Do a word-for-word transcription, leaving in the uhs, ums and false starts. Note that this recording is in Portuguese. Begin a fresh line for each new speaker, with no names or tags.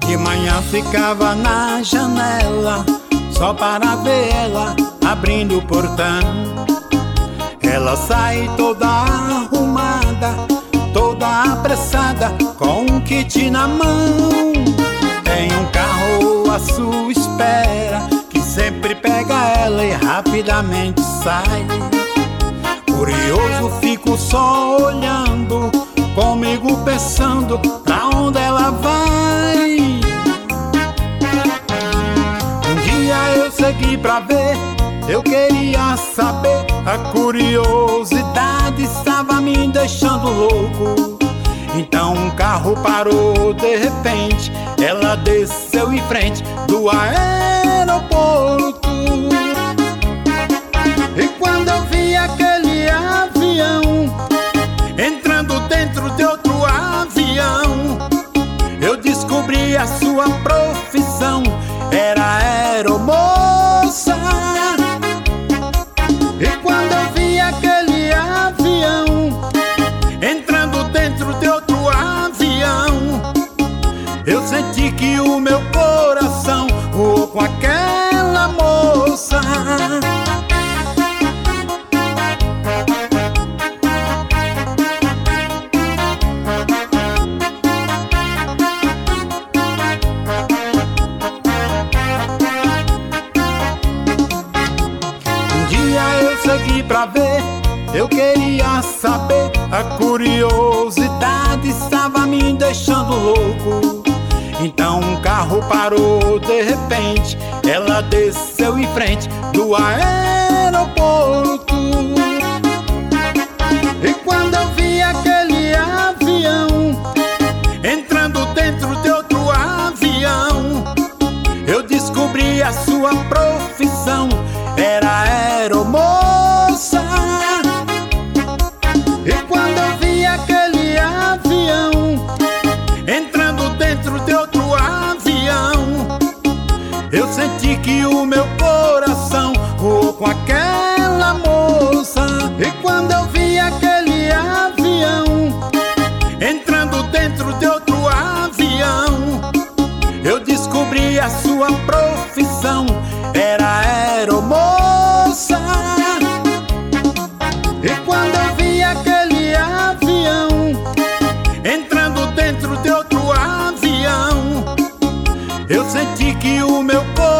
De manhã ficava na janela só para ver ela abrindo o portão. Ela sai toda arrumada, toda apressada, com um kit na mão. Tem um carro à sua espera que sempre pega ela e rapidamente sai. Curioso fico só olhando, comigo pensando pra onde ela vai. Um dia eu segui pra ver, eu queria saber. A curiosidade estava me deixando louco. Então um carro parou de repente, ela desceu em frente do aeroporto. E quando eu vi aquele avião entrando dentro de outro avião, eu descobri a sua profissão, era aeromoça. E quando eu vi aquele avião entrando dentro de outro avião, eu senti que o meu coração voou com aquela moça. Segui pra ver, eu queria saber. A curiosidade estava me deixando louco. Então um carro parou de repente, ela desceu em frente do aeroporto. E quando eu vi aquele avião entrando dentro de outro avião, eu descobri a sua profissão, era aeromoça. E quando eu vi aquele avião entrando dentro de outro avião, eu senti que o meu coração voou com aquela moça. E quando eu vi aquele avião entrando dentro de outro avião, eu descobri a sua profissão, era aeromoça. E quando eu vi aquele avião entrando dentro de outro avião, eu senti que o meu corpo